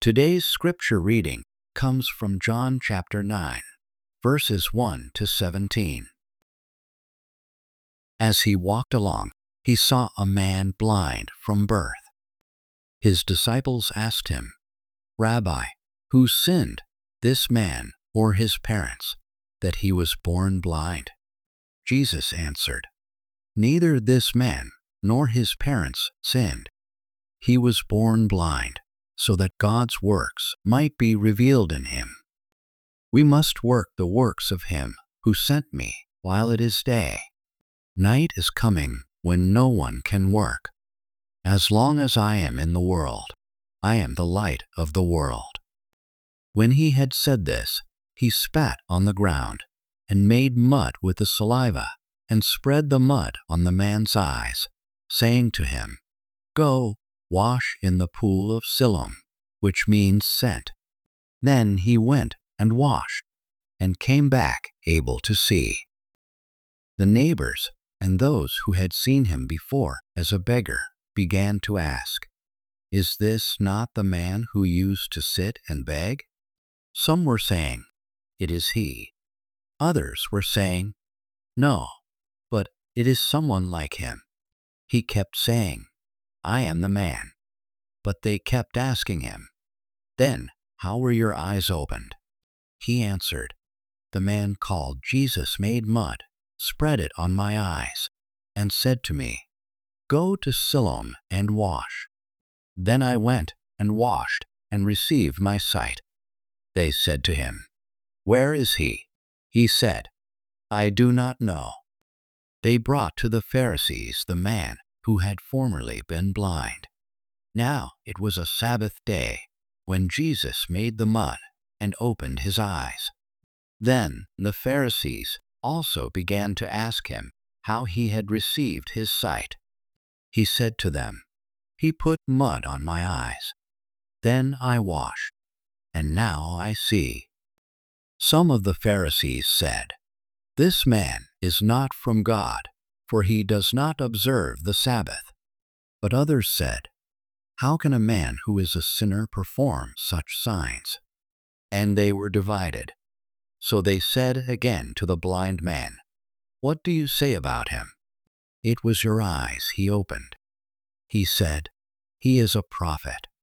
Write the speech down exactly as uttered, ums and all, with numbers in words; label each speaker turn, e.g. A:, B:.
A: Today's scripture reading comes from John chapter nine, verses one to seventeen. As he walked along, he saw a man blind from birth. His disciples asked him, "Rabbi, who sinned, this man or his parents, that he was born blind?" Jesus answered, "Neither this man nor his parents sinned. He was born blind, so that God's works might be revealed in him. We must work the works of him who sent me while it is day. Night is coming when no one can work. As long as I am in the world, I am the light of the world." When he had said this, he spat on the ground and made mud with the saliva and spread the mud on the man's eyes, saying to him, "Go, wash in the pool of Siloam," which means sent. Then he went and washed and came back able to see. The neighbors and those who had seen him before as a beggar began to ask, "Is this not the man who used to sit and beg?" Some were saying, "It is he." Others were saying, "No, but it is someone like him." He kept saying, "I am the man." But they kept asking him, "Then how were your eyes opened?" He answered, "The man called Jesus made mud, spread it on my eyes, and said to me, 'Go to Siloam and wash.' Then I went and washed and received my sight." They said to him, "Where is he?" He said, "I do not know." They brought to the Pharisees the man who had formerly been blind. Now it was a Sabbath day when Jesus made the mud and opened his eyes. Then the Pharisees also began to ask him how he had received his sight. He said to them, "He put mud on my eyes. Then I washed, and now I see." Some of the Pharisees said, "This man is not from God, for he does not observe the Sabbath." But others said, "How can a man who is a sinner perform such signs?" And they were divided. So they said again to the blind man, "What do you say about him? It was your eyes he opened." He said, "He is a prophet."